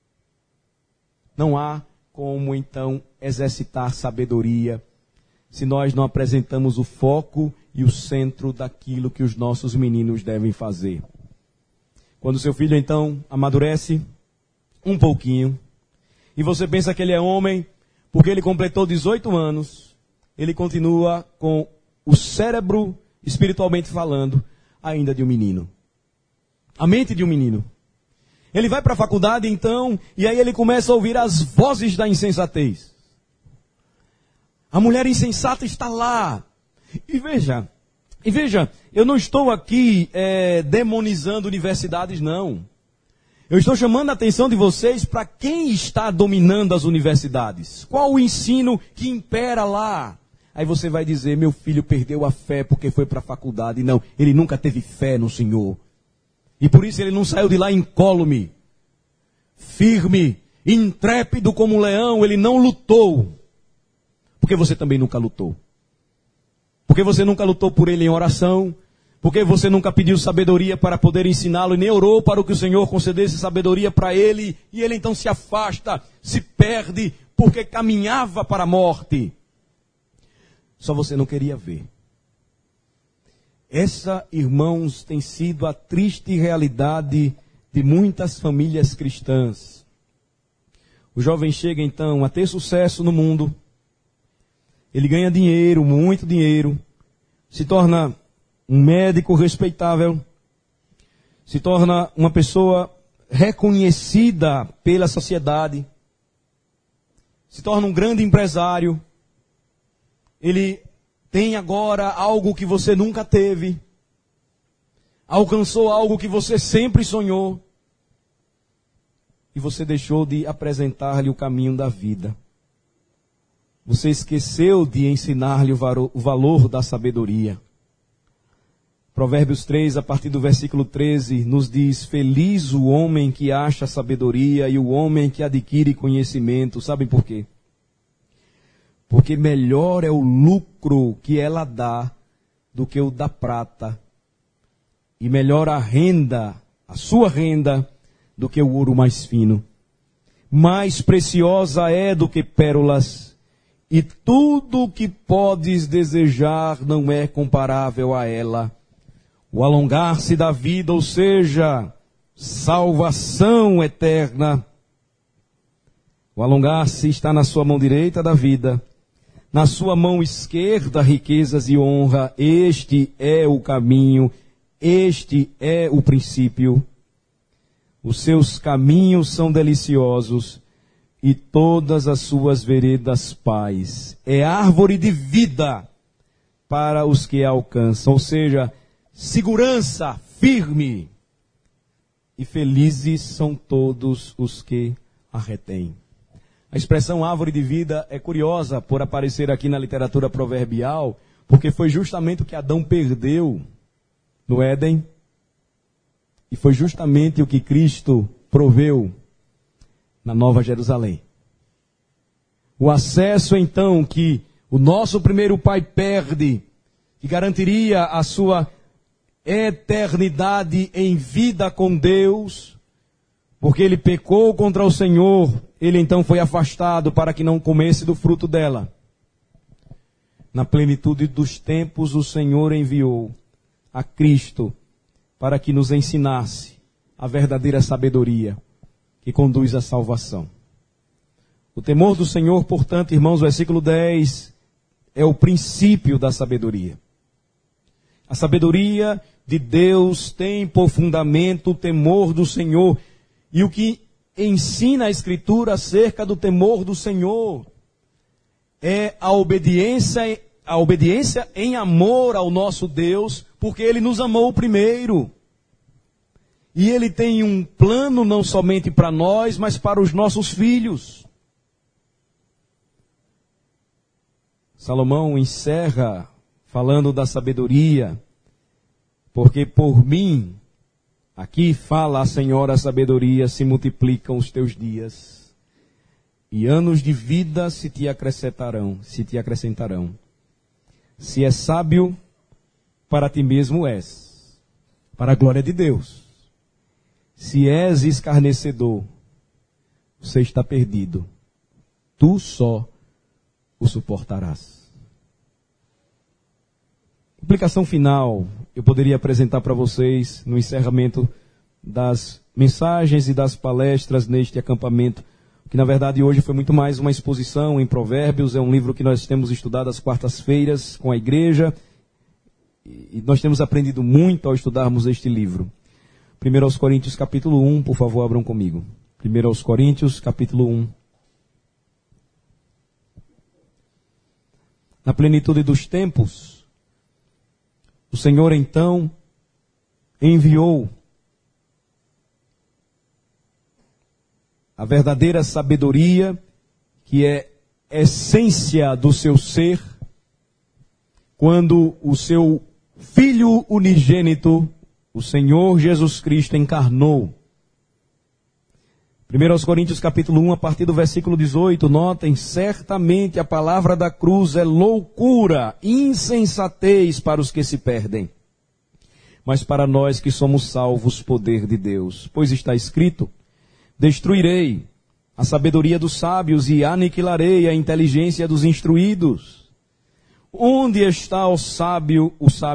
Não há como, então, exercitar sabedoria se nós não apresentamos o foco e o centro daquilo que os nossos meninos devem fazer. Quando seu filho, então, amadurece um pouquinho, e você pensa que ele é homem, porque ele completou 18 anos, ele continua com o cérebro, espiritualmente falando, ainda de um menino. A mente de um menino. Ele vai para a faculdade, então, e aí ele começa a ouvir as vozes da insensatez. A mulher insensata está lá. E veja, eu não estou aqui demonizando universidades, não. Eu estou chamando a atenção de vocês para quem está dominando as universidades. Qual o ensino que impera lá? Aí você vai dizer, meu filho perdeu a fé porque foi para a faculdade. Não, ele nunca teve fé no Senhor. E por isso ele não saiu de lá incólume, firme, intrépido como um leão. Ele não lutou. Porque você também nunca lutou. Porque você nunca lutou por ele em oração. Porque você nunca pediu sabedoria para poder ensiná-lo e nem orou para que o Senhor concedesse sabedoria para ele. E ele então se afasta, se perde, porque caminhava para a morte. Só você não queria ver. Essa, irmãos, tem sido a triste realidade de muitas famílias cristãs. O jovem chega então a ter sucesso no mundo. Ele ganha dinheiro, muito dinheiro. Se torna um médico respeitável, se torna uma pessoa reconhecida pela sociedade, se torna um grande empresário, ele tem agora algo que você nunca teve, alcançou algo que você sempre sonhou, e você deixou de apresentar-lhe o caminho da vida. Você esqueceu de ensinar-lhe o valor da sabedoria. Provérbios 3, a partir do versículo 13, nos diz, feliz o homem que acha sabedoria e o homem que adquire conhecimento. Sabem por quê? Porque melhor é o lucro que ela dá do que o da prata. E melhor a renda, a sua renda, do que o ouro mais fino. Mais preciosa é do que pérolas, e tudo o que podes desejar não é comparável a ela. O alongar-se da vida, ou seja, salvação eterna. O alongar-se está na sua mão direita da vida, na sua mão esquerda riquezas e honra. Este é o caminho, este é o princípio. Os seus caminhos são deliciosos e todas as suas veredas paz. É árvore de vida para os que a alcançam, ou seja, segurança firme, e felizes são todos os que a retêm. A expressão árvore de vida é curiosa por aparecer aqui na literatura proverbial, porque foi justamente o que Adão perdeu no Éden, e foi justamente o que Cristo proveu na Nova Jerusalém. O acesso, então, que o nosso primeiro pai perde, que garantiria a sua eternidade em vida com Deus, porque ele pecou contra o Senhor, ele então foi afastado para que não comesse do fruto dela. Na plenitude dos tempos, o Senhor enviou a Cristo para que nos ensinasse a verdadeira sabedoria que conduz à salvação. O temor do Senhor, portanto, irmãos, versículo 10, é o princípio da sabedoria. A sabedoria de Deus tem por fundamento o temor do Senhor. E o que ensina a Escritura acerca do temor do Senhor é a obediência a obediência em amor ao nosso Deus, porque Ele nos amou primeiro. E Ele tem um plano não somente para nós, mas para os nossos filhos. Salomão encerra falando da sabedoria, porque por mim, aqui fala a Senhora a sabedoria, se multiplicam os teus dias, e anos de vida se te acrescentarão. Se és sábio, para ti mesmo és, para a glória de Deus. Se és escarnecedor, você está perdido. Tu só o suportarás. Implicação final, eu poderia apresentar para vocês no encerramento das mensagens e das palestras neste acampamento, que na verdade hoje foi muito mais uma exposição em Provérbios. É um livro que nós temos estudado às quartas-feiras com a igreja, e nós temos aprendido muito ao estudarmos este livro. 1 Coríntios capítulo 1, por favor, abram comigo. 1 Coríntios capítulo 1. Na plenitude dos tempos, o Senhor então enviou a verdadeira sabedoria, que é essência do seu ser, quando o seu Filho unigênito, o Senhor Jesus Cristo, encarnou. 1 Coríntios capítulo 1, a partir do versículo 18, notem, certamente a palavra da cruz é loucura, insensatez para os que se perdem, mas para nós que somos salvos, poder de Deus. Pois está escrito, destruirei a sabedoria dos sábios e aniquilarei a inteligência dos instruídos. Onde está o sábio,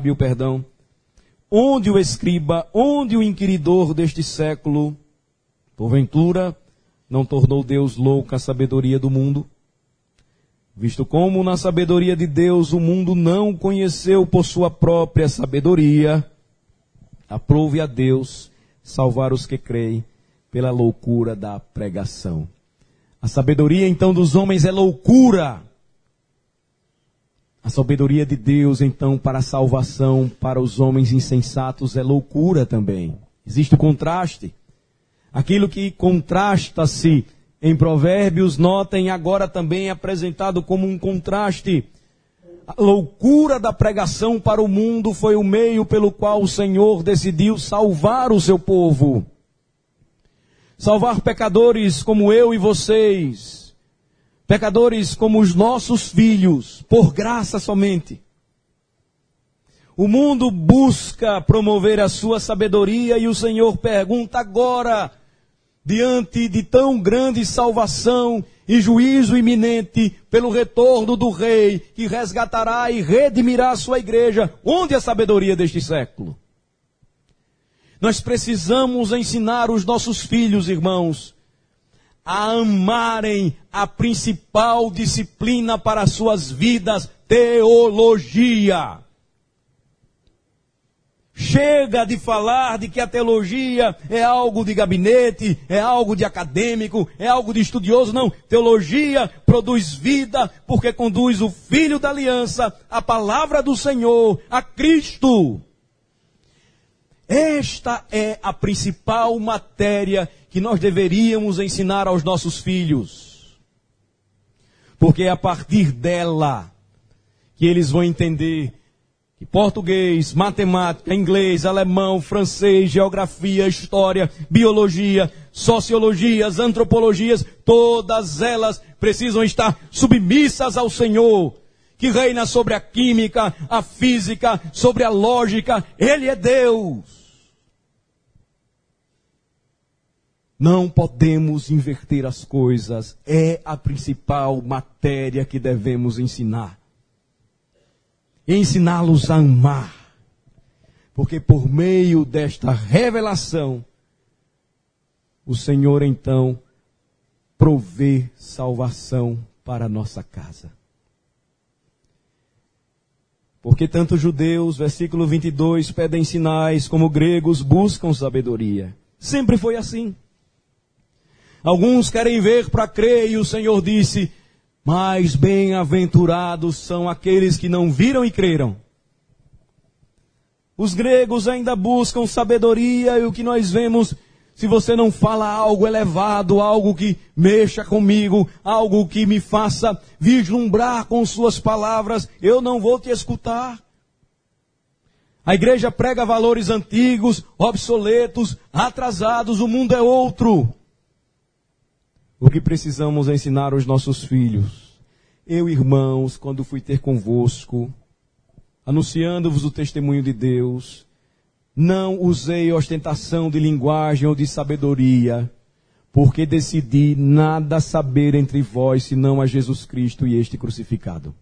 onde o escriba, onde o inquiridor deste século? Porventura, não tornou Deus louca a sabedoria do mundo? Visto como na sabedoria de Deus o mundo não conheceu por sua própria sabedoria, aprove a Deus salvar os que creem pela loucura da pregação. A sabedoria então dos homens é loucura. A sabedoria de Deus então para a salvação, para os homens insensatos é loucura também. Existe o contraste. Aquilo que contrasta-se em Provérbios, notem, agora também é apresentado como um contraste. A loucura da pregação para o mundo foi o meio pelo qual o Senhor decidiu salvar o seu povo. Salvar pecadores como eu e vocês. Pecadores como os nossos filhos, por graça somente. O mundo busca promover a sua sabedoria e o Senhor pergunta agora, diante de tão grande salvação e juízo iminente pelo retorno do Rei, que resgatará e redimirá a sua igreja, onde é a sabedoria deste século? Nós precisamos ensinar os nossos filhos, irmãos, a amarem a principal disciplina para as suas vidas, teologia. Chega de falar de que a teologia é algo de gabinete, é algo de acadêmico, é algo de estudioso. Não, teologia produz vida porque conduz o Filho da Aliança, a palavra do Senhor, a Cristo. Esta é a principal matéria que nós deveríamos ensinar aos nossos filhos. Porque é a partir dela que eles vão entender que português, matemática, inglês, alemão, francês, geografia, história, biologia, sociologias, antropologias, todas elas precisam estar submissas ao Senhor, que reina sobre a química, a física, sobre a lógica. Ele é Deus. Não podemos inverter as coisas. É a principal matéria que devemos ensinar. E ensiná-los a amar. Porque por meio desta revelação, o Senhor então provê salvação para a nossa casa. Porque tanto judeus, versículo 22, pedem sinais, como gregos buscam sabedoria. Sempre foi assim. Alguns querem ver para crer, e o Senhor disse, Mas bem-aventurados são aqueles que não viram e creram. Os gregos ainda buscam sabedoria, e o que nós vemos, se você não fala algo elevado, algo que mexa comigo, algo que me faça vislumbrar com suas palavras, eu não vou te escutar. A igreja prega valores antigos, obsoletos, atrasados, o mundo é outro. O que precisamos ensinar aos nossos filhos? Eu, irmãos, quando fui ter convosco, anunciando-vos o testemunho de Deus, não usei ostentação de linguagem ou de sabedoria, porque decidi nada saber entre vós, senão a Jesus Cristo e este crucificado.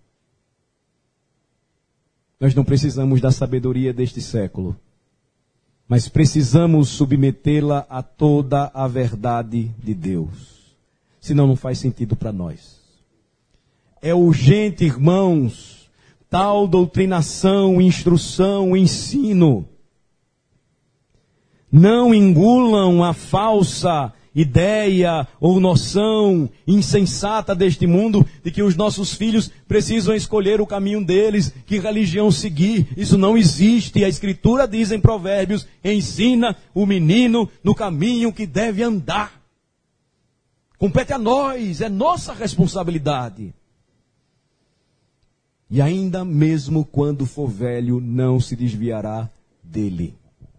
Nós não precisamos da sabedoria deste século, mas precisamos submetê-la a toda a verdade de Deus. Senão não faz sentido para nós. É urgente, irmãos, tal doutrinação, instrução, ensino. Não engulam a falsa ideia ou noção insensata deste mundo de que os nossos filhos precisam escolher o caminho deles, que religião seguir. Isso não existe. A Escritura diz em Provérbios: ensina o menino no caminho que deve andar. Compete a nós, é nossa responsabilidade. E ainda mesmo quando for velho, não se desviará dele.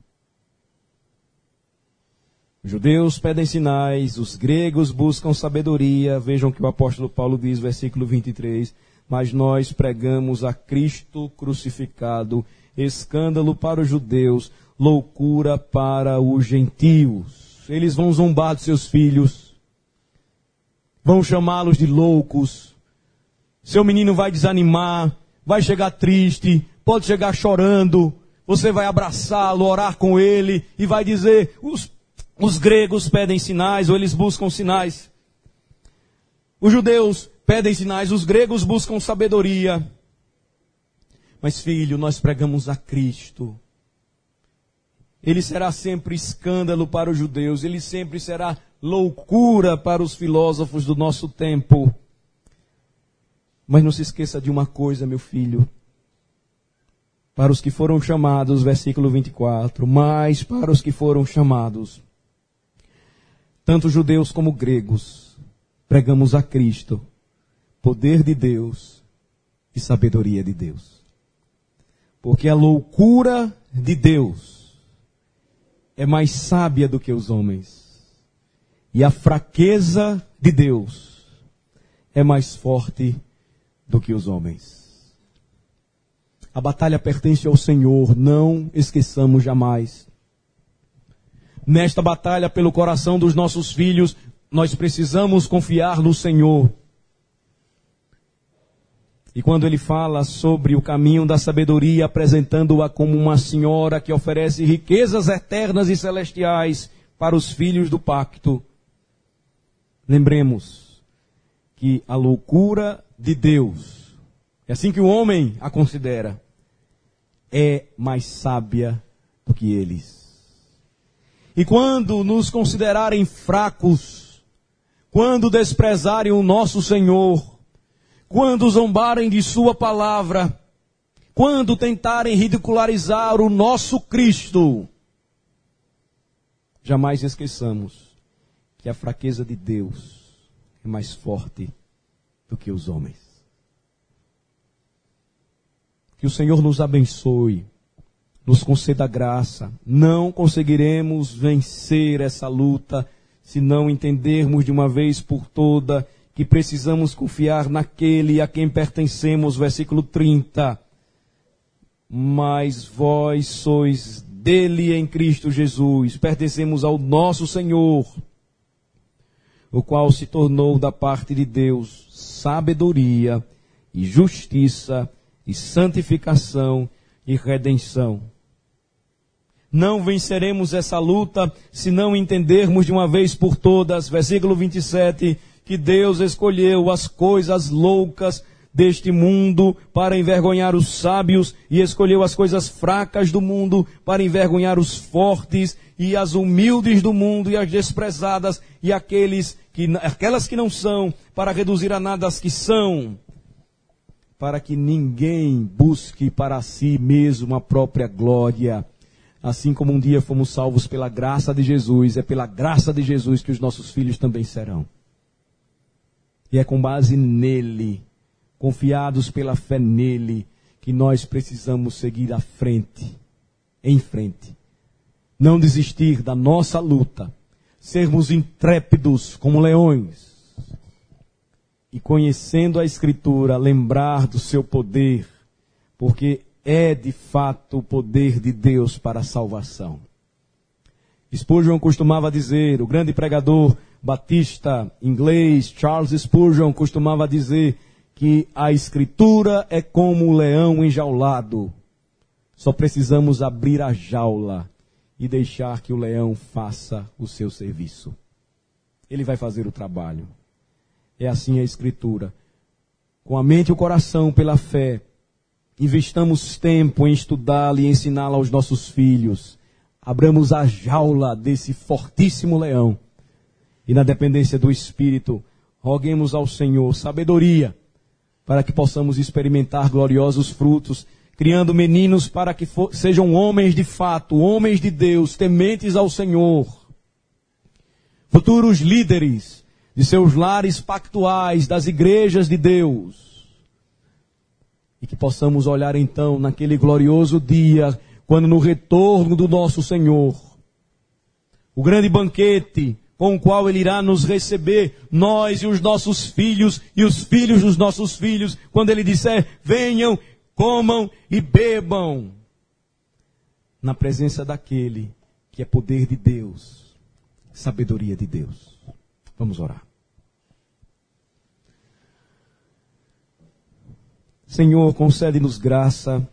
Os judeus pedem sinais, os gregos buscam sabedoria. Vejam o que o apóstolo Paulo diz, versículo 23. Mas nós pregamos a Cristo crucificado, escândalo para os judeus, loucura para os gentios. Eles vão zombar dos seus filhos. Vão chamá-los de loucos. Seu menino vai desanimar, vai chegar triste, pode chegar chorando. Você vai abraçá-lo, orar com ele e vai dizer: os gregos pedem sinais, ou eles buscam sinais. Os judeus pedem sinais, os gregos buscam sabedoria. Mas filho, nós pregamos a Cristo. Ele será sempre escândalo para os judeus, ele sempre será loucura para os filósofos do nosso tempo. Mas não se esqueça de uma coisa, meu filho. Para os que foram chamados, versículo 24, mas para os que foram chamados, tanto judeus como gregos, pregamos a Cristo, poder de Deus e sabedoria de Deus. Porque a loucura de Deus é mais sábia do que os homens. E a fraqueza de Deus é mais forte do que os homens. A batalha pertence ao Senhor, não esqueçamos jamais. Nesta batalha pelo coração dos nossos filhos, nós precisamos confiar no Senhor. E quando ele fala sobre o caminho da sabedoria, apresentando-a como uma senhora que oferece riquezas eternas e celestiais para os filhos do pacto, lembremos que a loucura de Deus, é assim que o homem a considera, é mais sábia do que eles. E quando nos considerarem fracos, quando desprezarem o nosso Senhor, quando zombarem de sua palavra, quando tentarem ridicularizar o nosso Cristo, jamais esqueçamos que a fraqueza de Deus é mais forte do que os homens. Que o Senhor nos abençoe, nos conceda graça. Não conseguiremos vencer essa luta se não entendermos de uma vez por toda que precisamos confiar naquele a quem pertencemos, versículo 30. Mas vós sois dele em Cristo Jesus, pertencemos ao nosso Senhor, o qual se tornou da parte de Deus sabedoria e justiça e santificação e redenção. Não venceremos essa luta se não entendermos de uma vez por todas, versículo 27, que Deus escolheu as coisas loucas deste mundo para envergonhar os sábios e escolheu as coisas fracas do mundo para envergonhar os fortes e as humildes do mundo e as desprezadas e aqueles aquelas que não são, para reduzir a nada as que são, para que ninguém busque para si mesmo a própria glória. Assim como um dia fomos salvos pela graça de Jesus, é pela graça de Jesus que os nossos filhos também serão. E é com base nele, confiados pela fé nele, que nós precisamos seguir à frente, em frente. Não desistir da nossa luta, sermos intrépidos como leões. E conhecendo a Escritura, lembrar do seu poder, porque é de fato o poder de Deus para a salvação. Spurgeon costumava dizer, o grande pregador batista inglês Charles Spurgeon costumava dizer que a Escritura é como um leão enjaulado. Só precisamos abrir a jaula e deixar que o leão faça o seu serviço. Ele vai fazer o trabalho. É assim a Escritura. Com a mente e o coração, pela fé, investamos tempo em estudá-la e ensiná-la aos nossos filhos. Abramos a jaula desse fortíssimo leão. E na dependência do Espírito, roguemos ao Senhor sabedoria, para que possamos experimentar gloriosos frutos, criando meninos para que sejam homens de fato, homens de Deus, tementes ao Senhor. Futuros líderes de seus lares pactuais, das igrejas de Deus. E que possamos olhar então naquele glorioso dia, quando no retorno do nosso Senhor, o grande banquete com o qual Ele irá nos receber, nós e os nossos filhos e os filhos dos nossos filhos, quando Ele disser, venham, comam e bebam, na presença daquele que é poder de Deus, sabedoria de Deus. Vamos orar. Senhor, concede-nos graça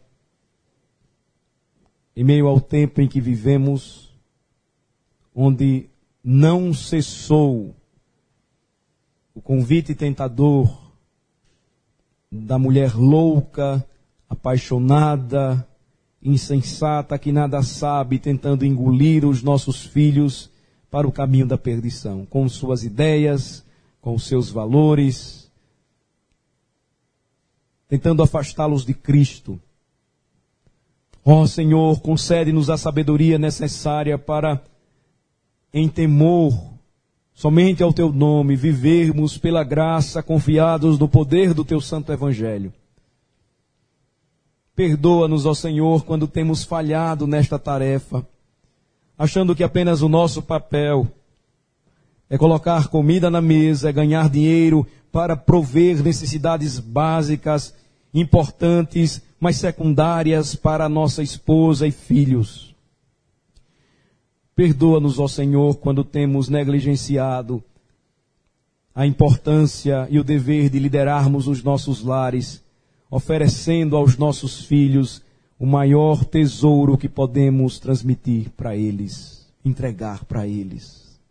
em meio ao tempo em que vivemos, onde não cessou o convite tentador da mulher louca, apaixonada, insensata, que nada sabe, tentando engolir os nossos filhos para o caminho da perdição, com suas ideias, com seus valores, tentando afastá-los de Cristo. Ó Senhor, concede-nos a sabedoria necessária para, em temor, somente ao Teu nome, vivermos pela graça, confiados no poder do Teu Santo Evangelho. Perdoa-nos, ó Senhor, quando temos falhado nesta tarefa, achando que apenas o nosso papel é colocar comida na mesa, é ganhar dinheiro para prover necessidades básicas, importantes, mas secundárias para a nossa esposa e filhos. Perdoa-nos, ó Senhor, quando temos negligenciado a importância e o dever de liderarmos os nossos lares, oferecendo aos nossos filhos o maior tesouro que podemos transmitir para eles, entregar para eles.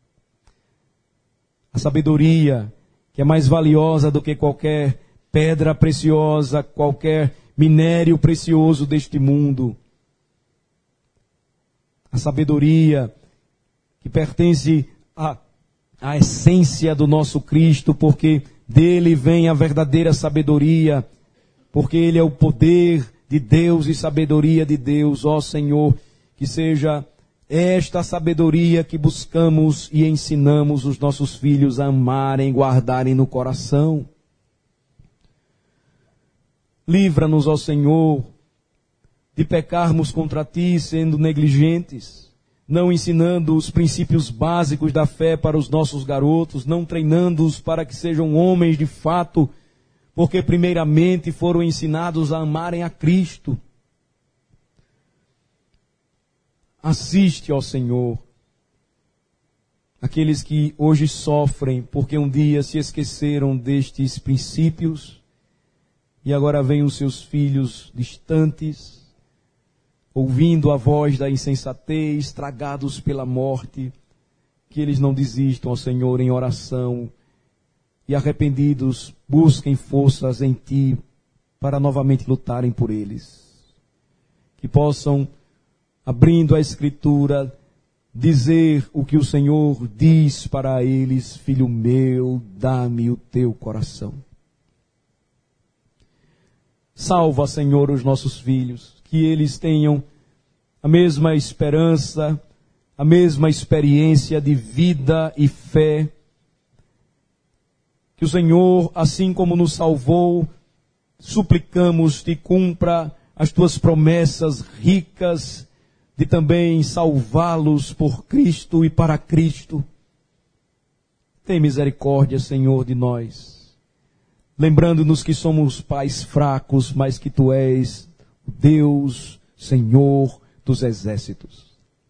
A sabedoria, que é mais valiosa do que qualquer pedra preciosa, qualquer minério precioso deste mundo. A sabedoria que pertence à essência do nosso Cristo, porque dele vem a verdadeira sabedoria, porque ele é o poder de Deus e sabedoria de Deus. Ó Senhor, que seja esta sabedoria que buscamos e ensinamos os nossos filhos a amarem, guardarem no coração. Livra-nos, ó Senhor, de pecarmos contra Ti sendo negligentes, não ensinando os princípios básicos da fé para os nossos garotos, não treinando-os para que sejam homens de fato, porque primeiramente foram ensinados a amarem a Cristo. Assiste, ó Senhor, aqueles que hoje sofrem porque um dia se esqueceram destes princípios e agora vêm os seus filhos distantes, ouvindo a voz da insensatez, tragados pela morte, que eles não desistam, ó Senhor, em oração, e arrependidos busquem forças em Ti para novamente lutarem por eles. Que possam, abrindo a Escritura, dizer o que o Senhor diz para eles: filho meu, dá-me o teu coração. Salva, Senhor, os nossos filhos, que eles tenham a mesma esperança, a mesma experiência de vida e fé. Que o Senhor, assim como nos salvou, suplicamos-te, cumpra as tuas promessas ricas de também salvá-los por Cristo e para Cristo. Tem misericórdia, Senhor, de nós, lembrando-nos que somos pais fracos, mas que tu és Deus, Senhor dos exércitos.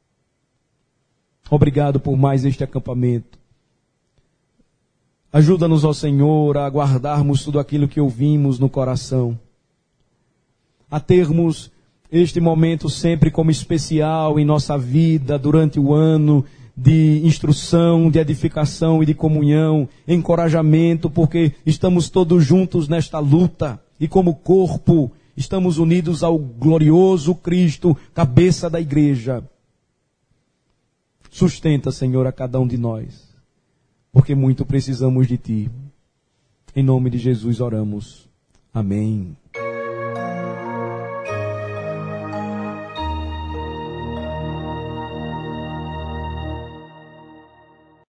Obrigado por mais este acampamento. Ajuda-nos, ó Senhor, a guardarmos tudo aquilo que ouvimos no coração, a termos este momento sempre como especial em nossa vida durante o ano, de instrução, de edificação e de comunhão, encorajamento, porque estamos todos juntos nesta luta e como corpo estamos unidos ao glorioso Cristo, cabeça da igreja. Sustenta, Senhor, a cada um de nós, porque muito precisamos de Ti. Em nome de Jesus oramos. Amém.